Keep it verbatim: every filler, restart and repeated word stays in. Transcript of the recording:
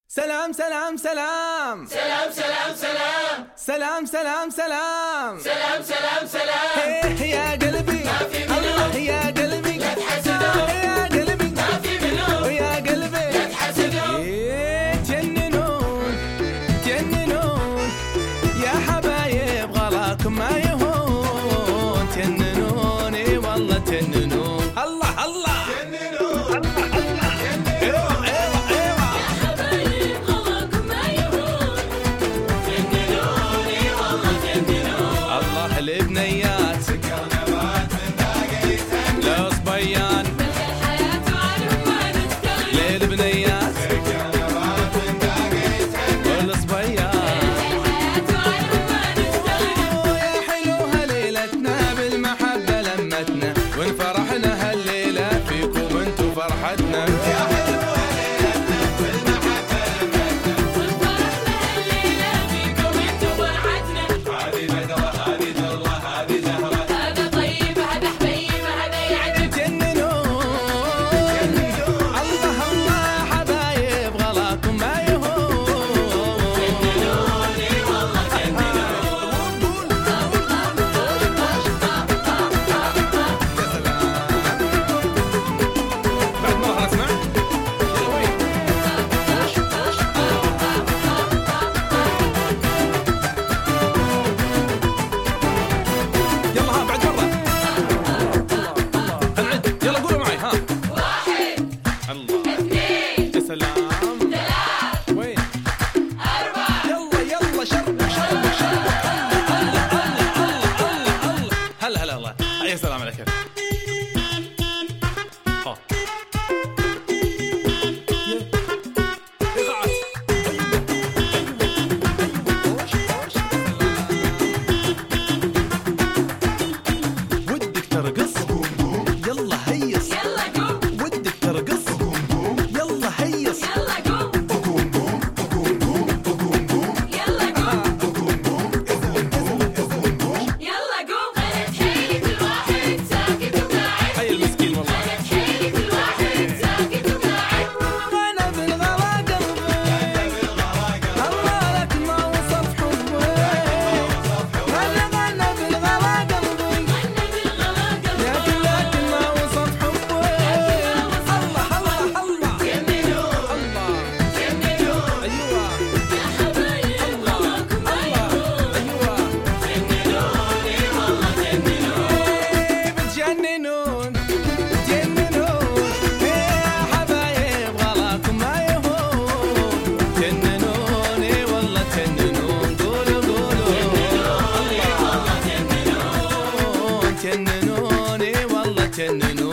سلام سلام سلام سلام سلام سلام سلام سلام سلام سلام سلام سلام هيه يا قلبي ما في منو الله يا قلبي لا تحسدوا يا قلبي ما في منو يا قلبي لا تحسدوا إيه تجننون تجننون يا حبايب غلاكم ما يهون تجننون اي والله تجننون الله الله جننوا ايوه ايوه ايوه يا حبايب غلاكم ما يهون جننوني والله جننون الله البنيات سكرنبات من باقيتهن لصبيان ملك الحياة وعنهم ما نستغني للبنيات سكرنبات من باقيتهن والصبيان الحياة وعنهم ما نستغني يا حلوها ليلتنا بالمحبة لمتنا وانفرحنا هالليلة فيكم انتو فرحتنا يا والفرح لهالليلة فيكم انتو فرحتنا هذه بدرة هذه درة هذه زهرة هذا طيب هذا حبيب هذا يعجب تجننون الله الله حبايب غلاكم ما يهون جننوني والله جننون بعد مرة اسمع يلا ها بعد مرة نعد يلا قولوا معي ها واحد الله اثنين يا سلام ثلاث وين أربعة يلا يلا شربوا شربوا شربوا الله الله الله الله الله هلا هلا الله يا سلام عليك ها إيقاعات. ودك ترقص يلا هيص يلا قوم ودك ترقص يلا هيص يلا قوم يلا قوم يلا قوم خلت حيلي كل واحد ساكت وقاعد هاي المسكين والله خلت حيلي كل واحد ساكت وقاعد وانا بالغلا قلبي الله لك ما وصف حبي وانا وانا بالغلا قلبي واحنا بالغلا يا قلبي لكن ما وصف حبي الله الله الله جننوا الله جننوا ايوه يا حبايب غلاكم ما يهون ايوه جننوني والله جننون بتجننون تجننون يا حبايب غلاكم ما يهون جننوني والله تجننون قولوا قولوا الله جننوني والله تجننون